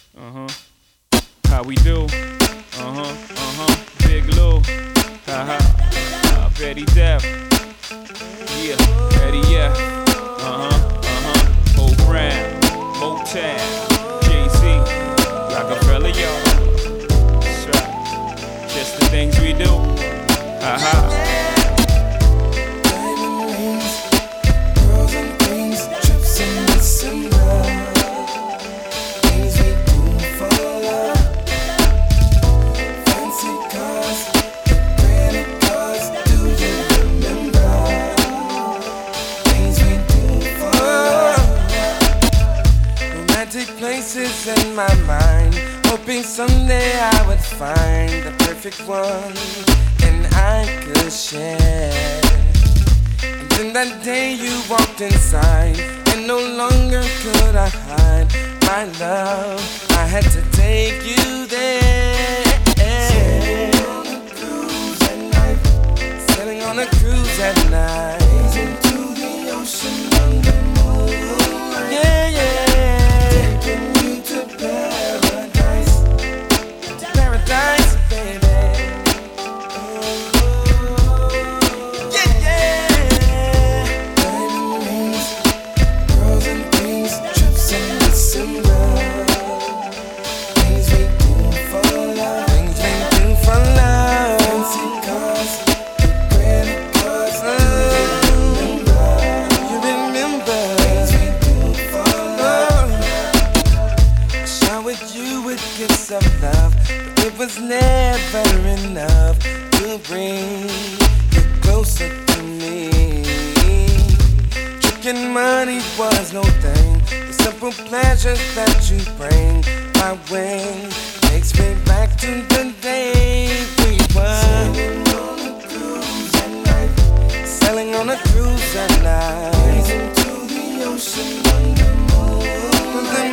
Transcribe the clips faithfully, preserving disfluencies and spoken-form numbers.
Uh-huh. How we do? Uh-huh, uh-huh. Big Lou. Ha-ha. Uh, Betty Depp. Yeah, Betty, yeah. Uh-huh, uh-huh. Bo Brown. Motown. Jay-Z. Rockefeller, y'all. That's right. Just the things we do. Ha-ha. Places in my mind, hoping someday I would find the perfect one and I could share. And then that day you walked inside, and no longer could I hide my love. I had to take you there. Sailing on a cruise at night. Sailing on a cruise at night. Into the ocean under moonlight. Yeah, yeah. Of love, but it was never enough to bring you closer to me. Tricking money was no thing. The simple pleasures that you bring my way takes me back to the day we were sailing on a cruise at night. Sailing on a cruise at night. Into the ocean under moonlight.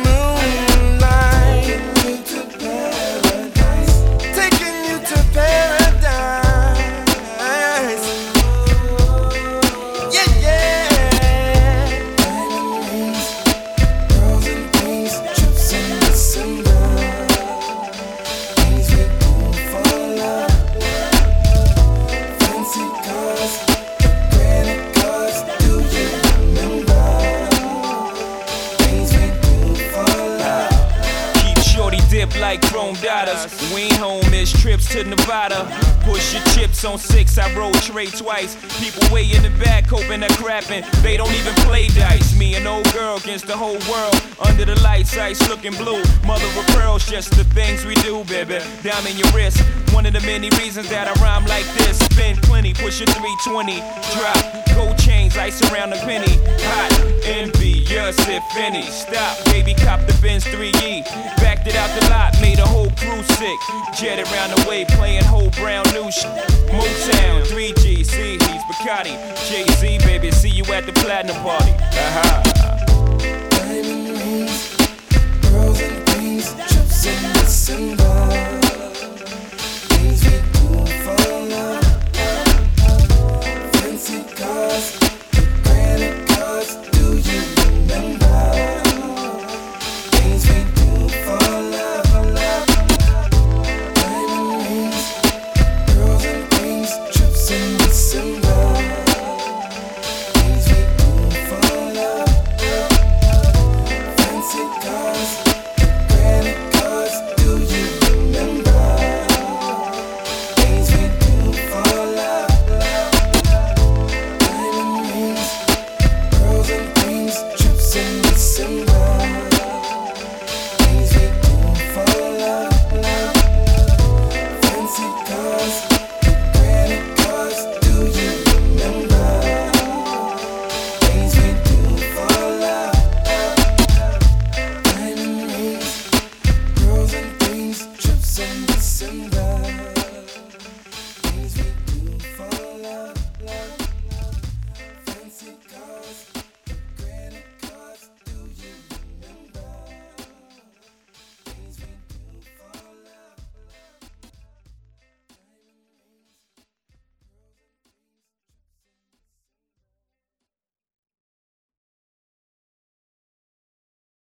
Like chrome dollars. We ain't home, miss trips to Nevada. Push your chips on six, I roll trade twice. People way in the back hoping they're crapping. They don't even play dice. Me and old girl against the whole world. Under the lights, ice looking blue. Mother of pearls, just the things we do, baby. Diamond your wrist. One of the many reasons that I rhyme like this. Spend plenty, push your three twenty. Drop, gold chains, ice around the penny. Hot, envious if any. Stop, baby, cop the Benz three E. Backed it out the lot, made a whole crew sick. Jet around the way, playing whole brown new shit. Motown, three G, C, he's Bacardi. Jay-Z, baby, see you at the platinum party. Aha. Diamond rings.